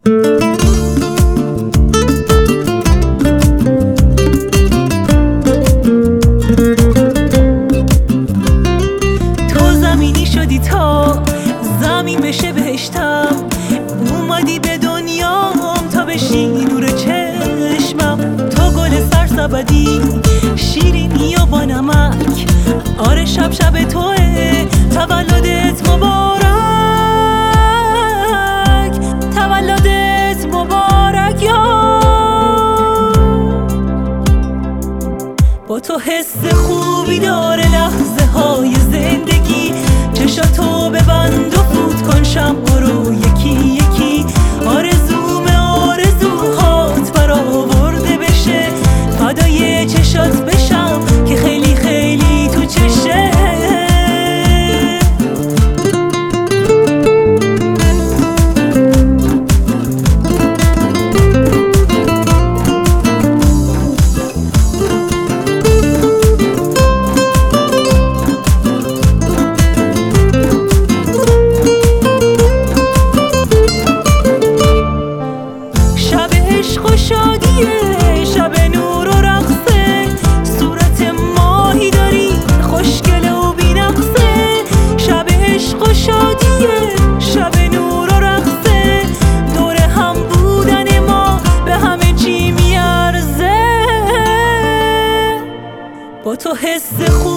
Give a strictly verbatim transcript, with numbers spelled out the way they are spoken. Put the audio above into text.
تو زمینی شدی تا زمین بشه بهشتم، اومدی به دنیام تا بشی نور چشمم. تو گل سرسبدی شیرینی و با نمک، آره شب شب توه تولدت مبارک، تولدت مبارک یا با تو حس خوبی داره لحظه های زندگی. چشاتو ببند و فوت کن شمع رو یکی یکی، آرزوم آرزوهات برآورده بشه، فدای چشات بشم که خیلی خیلی تو چشه. عشق و شادیه، شب نور و رقصه، صورت ماهی داری خوشگله و بی‌نقصه. شب عشق و شادیه، شب نور و رقصه، دور هم بودن ما به همه چی میارزه. با تو حس خوب